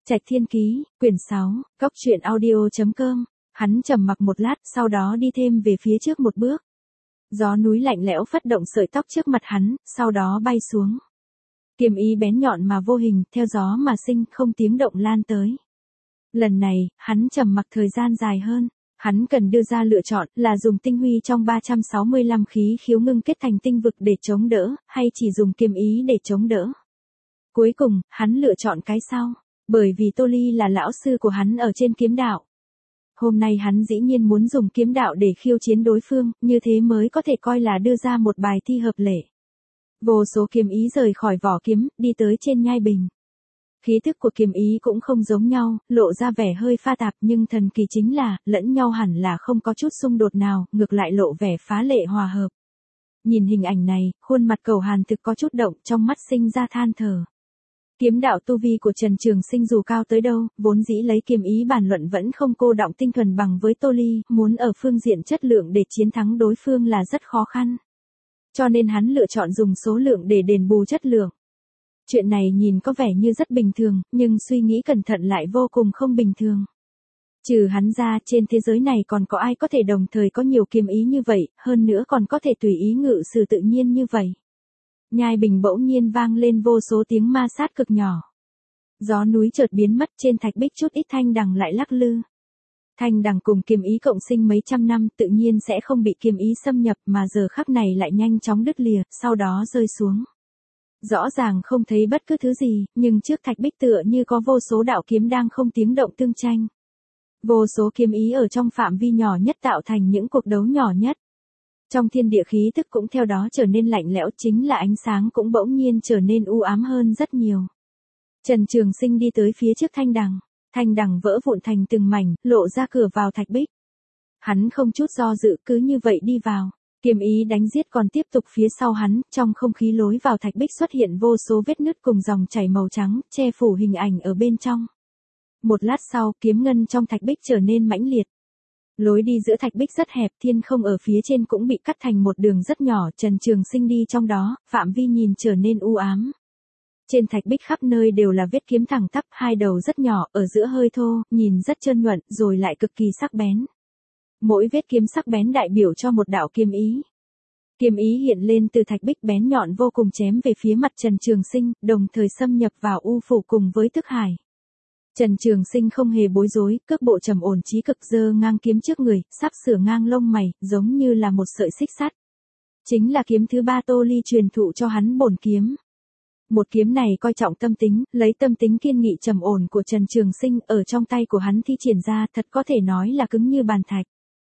Trạch Thiên Ký, quyển 6, Cốc truyện audio.com. Hắn trầm mặc một lát, sau đó đi thêm về phía trước một bước. Gió núi lạnh lẽo phất động sợi tóc trước mặt hắn, sau đó bay xuống. Kiếm ý bén nhọn mà vô hình, theo gió mà sinh, không tiếng động lan tới. Lần này, hắn trầm mặc thời gian dài hơn. Hắn cần đưa ra lựa chọn là dùng tinh huy trong 365 khí khiếu ngưng kết thành tinh vực để chống đỡ, hay chỉ dùng kiếm ý để chống đỡ. Cuối cùng, hắn lựa chọn cái sau, bởi vì Tô Ly là lão sư của hắn ở trên kiếm đạo. Hôm nay hắn dĩ nhiên muốn dùng kiếm đạo để khiêu chiến đối phương, như thế mới có thể coi là đưa ra một bài thi hợp lệ. Vô số kiếm ý rời khỏi vỏ kiếm, đi tới trên nhai bình. Khí thức của kiếm ý cũng không giống nhau, lộ ra vẻ hơi pha tạp, nhưng thần kỳ chính là, lẫn nhau hẳn là không có chút xung đột nào, ngược lại lộ vẻ phá lệ hòa hợp. Nhìn hình ảnh này, khuôn mặt Cầu Hàn thực có chút động, trong mắt sinh ra than thở. Kiếm đạo tu vi của Trần Trường Sinh dù cao tới đâu, vốn dĩ lấy kiếm ý bàn luận vẫn không cô đọng tinh thuần bằng với Tô Ly, muốn ở phương diện chất lượng để chiến thắng đối phương là rất khó khăn. Cho nên hắn lựa chọn dùng số lượng để đền bù chất lượng. Chuyện này nhìn có vẻ như rất bình thường, nhưng suy nghĩ cẩn thận lại vô cùng không bình thường. Trừ hắn ra, trên thế giới này còn có ai có thể đồng thời có nhiều kiếm ý như vậy, hơn nữa còn có thể tùy ý ngự sử tự nhiên như vậy. Nhai bình bỗng nhiên vang lên vô số tiếng ma sát cực nhỏ. Gió núi chợt biến mất, trên thạch bích chút ít thanh đằng lại lắc lư. Thanh đằng cùng kiếm ý cộng sinh mấy trăm năm tự nhiên sẽ không bị kiếm ý xâm nhập, mà giờ khắc này lại nhanh chóng đứt lìa, sau đó rơi xuống. Rõ ràng không thấy bất cứ thứ gì, nhưng trước thạch bích tựa như có vô số đạo kiếm đang không tiếng động tương tranh. Vô số kiếm ý ở trong phạm vi nhỏ nhất tạo thành những cuộc đấu nhỏ nhất. Trong thiên địa khí tức cũng theo đó trở nên lạnh lẽo, chính là ánh sáng cũng bỗng nhiên trở nên u ám hơn rất nhiều. Trần Trường Sinh đi tới phía trước thanh đằng vỡ vụn thành từng mảnh, lộ ra cửa vào thạch bích. Hắn không chút do dự cứ như vậy đi vào. Kiếm ý đánh giết còn tiếp tục phía sau hắn, trong không khí lối vào thạch bích xuất hiện vô số vết nứt cùng dòng chảy màu trắng, che phủ hình ảnh ở bên trong. Một lát sau, kiếm ngân trong thạch bích trở nên mãnh liệt. Lối đi giữa thạch bích rất hẹp, thiên không ở phía trên cũng bị cắt thành một đường rất nhỏ, Trần Trường Sinh đi trong đó, phạm vi nhìn trở nên u ám. Trên thạch bích khắp nơi đều là vết kiếm thẳng tắp, hai đầu rất nhỏ, ở giữa hơi thô, nhìn rất trơn nhuận, rồi lại cực kỳ sắc bén. Mỗi vết kiếm sắc bén đại biểu cho một đạo kiếm ý. Kiếm ý hiện lên từ thạch bích bén nhọn vô cùng chém về phía mặt Trần Trường Sinh, đồng thời xâm nhập vào u phủ cùng với thức hải. Trần Trường Sinh không hề bối rối, cước bộ trầm ổn chí cực, giơ ngang kiếm trước người, sắp sửa ngang lông mày, giống như là một sợi xích sắt. Chính là kiếm thứ ba Tô Ly truyền thụ cho hắn bổn kiếm. Một kiếm này coi trọng tâm tính, lấy tâm tính kiên nghị trầm ổn của Trần Trường Sinh ở trong tay của hắn thi triển ra, thật có thể nói là cứng như bàn thạch.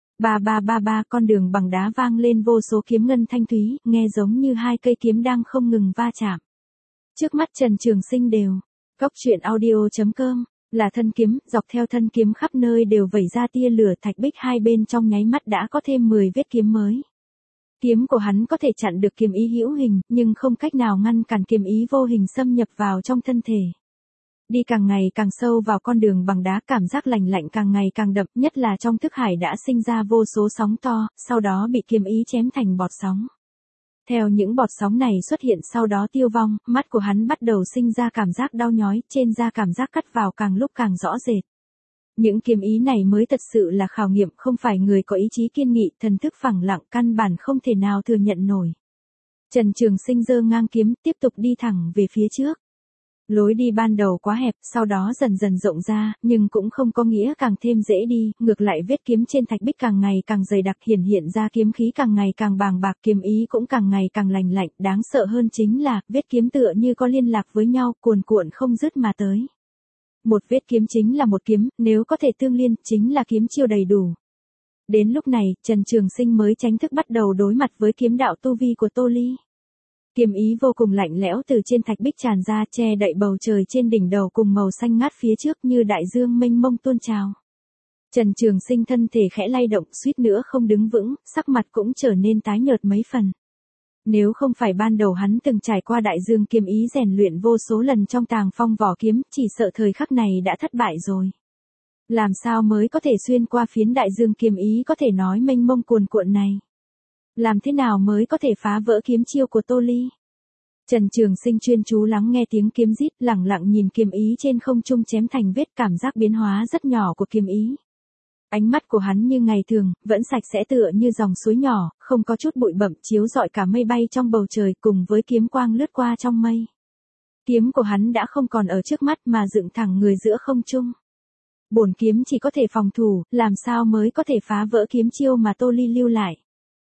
Ba, con đường bằng đá vang lên vô số kiếm ngân thanh thúy, nghe giống như hai cây kiếm đang không ngừng va chạm. Trước mắt Trần Trường Sinh đều, Cốc truyện audio.com, là thân kiếm, dọc theo thân kiếm khắp nơi đều vẩy ra tia lửa, thạch bích hai bên trong nháy mắt đã có thêm 10 vết kiếm mới. Kiếm của hắn có thể chặn được kiếm ý hữu hình, nhưng không cách nào ngăn cản kiếm ý vô hình xâm nhập vào trong thân thể. Đi càng ngày càng sâu vào con đường bằng đá, cảm giác lạnh lạnh càng ngày càng đậm, nhất là trong thức hải đã sinh ra vô số sóng to, sau đó bị kiếm ý chém thành bọt sóng. Theo những bọt sóng này xuất hiện sau đó tiêu vong, mắt của hắn bắt đầu sinh ra cảm giác đau nhói, trên da cảm giác cắt vào càng lúc càng rõ rệt. Những kiếm ý này mới thật sự là khảo nghiệm, không phải người có ý chí kiên nghị, thần thức phẳng lặng, căn bản không thể nào thừa nhận nổi. Trần Trường Sinh giơ ngang kiếm, tiếp tục đi thẳng về phía trước. Lối đi ban đầu quá hẹp, sau đó dần dần rộng ra, nhưng cũng không có nghĩa càng thêm dễ đi, ngược lại vết kiếm trên thạch bích càng ngày càng dày đặc, hiện ra kiếm khí càng ngày càng bàng bạc, kiếm ý cũng càng ngày càng lành lạnh, đáng sợ hơn chính là, vết kiếm tựa như có liên lạc với nhau, cuồn cuộn không dứt mà tới. Một vết kiếm chính là một kiếm, nếu có thể tương liên, chính là kiếm chiêu đầy đủ. Đến lúc này, Trần Trường Sinh mới chính thức bắt đầu đối mặt với kiếm đạo tu vi của Tô Ly. Kiếm ý vô cùng lạnh lẽo từ trên thạch bích tràn ra, che đậy bầu trời trên đỉnh đầu cùng màu xanh ngát phía trước như đại dương mênh mông tuôn trào. Trần Trường Sinh thân thể khẽ lay động, suýt nữa không đứng vững, sắc mặt cũng trở nên tái nhợt mấy phần. Nếu không phải ban đầu hắn từng trải qua đại dương kiếm ý rèn luyện vô số lần trong tàng phong vỏ kiếm, chỉ sợ thời khắc này đã thất bại rồi. Làm sao mới có thể xuyên qua phiến đại dương kiếm ý có thể nói mênh mông cuồn cuộn này? Làm thế nào mới có thể phá vỡ kiếm chiêu của Tô Ly? Trần Trường Sinh chuyên chú lắng nghe tiếng kiếm rít, lẳng lặng nhìn kiếm ý trên không trung chém thành vết, cảm giác biến hóa rất nhỏ của kiếm ý. Ánh mắt của hắn như ngày thường, vẫn sạch sẽ tựa như dòng suối nhỏ, không có chút bụi bặm, chiếu rọi cả mây bay trong bầu trời cùng với kiếm quang lướt qua trong mây. Kiếm của hắn đã không còn ở trước mắt mà dựng thẳng người giữa không trung. Bổn kiếm chỉ có thể phòng thủ, làm sao mới có thể phá vỡ kiếm chiêu mà Tô Ly lưu lại.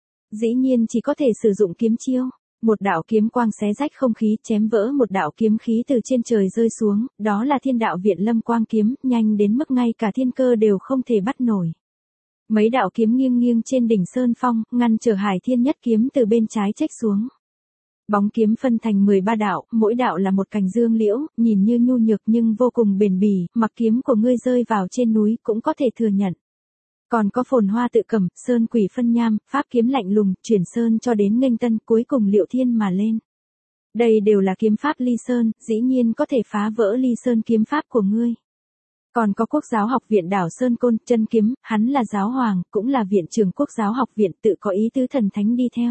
Dĩ nhiên chỉ có thể sử dụng kiếm chiêu. Một đạo kiếm quang xé rách không khí, chém vỡ một đạo kiếm khí từ trên trời rơi xuống, đó là Thiên Đạo Viện Lâm Quang kiếm, nhanh đến mức ngay cả thiên cơ đều không thể bắt nổi. Mấy đạo kiếm nghiêng nghiêng trên đỉnh sơn phong, ngăn trở Hải Thiên Nhất kiếm từ bên trái chếch xuống. Bóng kiếm phân thành 13 đạo, mỗi đạo là một cành dương liễu, nhìn như nhu nhược nhưng vô cùng bền bỉ, mặc kiếm của ngươi rơi vào trên núi cũng có thể thừa nhận. Còn có phồn hoa tự cầm, sơn quỷ phân nham, pháp kiếm lạnh lùng, chuyển sơn cho đến nghênh tân, cuối cùng liệu thiên mà lên. Đây đều là kiếm pháp ly sơn, dĩ nhiên có thể phá vỡ ly sơn kiếm pháp của ngươi. Còn có Quốc giáo học viện đảo Sơn Côn, chân kiếm, hắn là giáo hoàng, cũng là viện trưởng Quốc giáo học viện, tự có ý tứ thần thánh đi theo.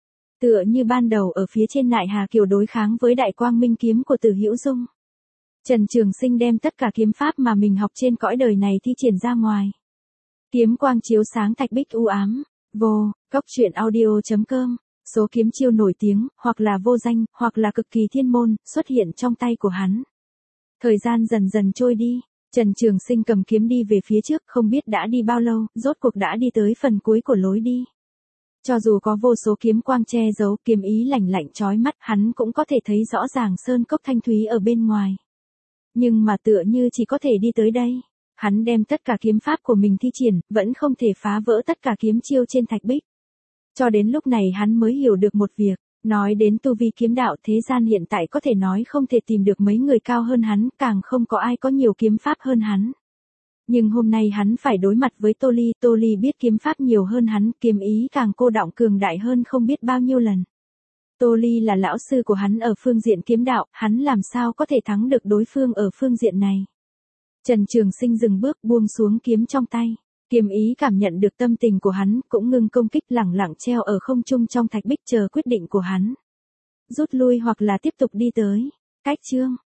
Tựa như ban đầu ở phía trên Nại Hà Kiều đối kháng với Đại Quang Minh kiếm của Từ Hữu Dung. Trần Trường Sinh đem tất cả kiếm pháp mà mình học trên cõi đời này thi triển ra ngoài. Kiếm quang chiếu sáng thạch bích u ám. Vô, Cốc Truyện Audio.com. Số kiếm chiêu nổi tiếng, hoặc là vô danh, hoặc là cực kỳ thiên môn, xuất hiện trong tay của hắn. Thời gian dần dần trôi đi. Trần Trường Sinh cầm kiếm đi về phía trước, không biết đã đi bao lâu, rốt cuộc đã đi tới phần cuối của lối đi. Cho dù có vô số kiếm quang che giấu, kiếm ý lạnh lạnh chói mắt, hắn cũng có thể thấy rõ ràng sơn cốc thanh thúy ở bên ngoài. Nhưng mà tựa như chỉ có thể đi tới đây. Hắn đem tất cả kiếm pháp của mình thi triển, vẫn không thể phá vỡ tất cả kiếm chiêu trên thạch bích. Cho đến lúc này hắn mới hiểu được một việc, nói đến tu vi kiếm đạo, thế gian hiện tại có thể nói không thể tìm được mấy người cao hơn hắn, càng không có ai có nhiều kiếm pháp hơn hắn. Nhưng hôm nay hắn phải đối mặt với Tô Ly biết kiếm pháp nhiều hơn hắn, kiếm ý càng cô đọng cường đại hơn không biết bao nhiêu lần. Tô Ly là lão sư của hắn ở phương diện kiếm đạo, hắn làm sao có thể thắng được đối phương ở phương diện này. Trần Trường Sinh dừng bước, buông xuống kiếm trong tay. Kiếm ý cảm nhận được tâm tình của hắn, cũng ngừng công kích, lẳng lặng treo ở không trung trong thạch bích chờ quyết định của hắn. Rút lui hoặc là tiếp tục đi tới. Cách chương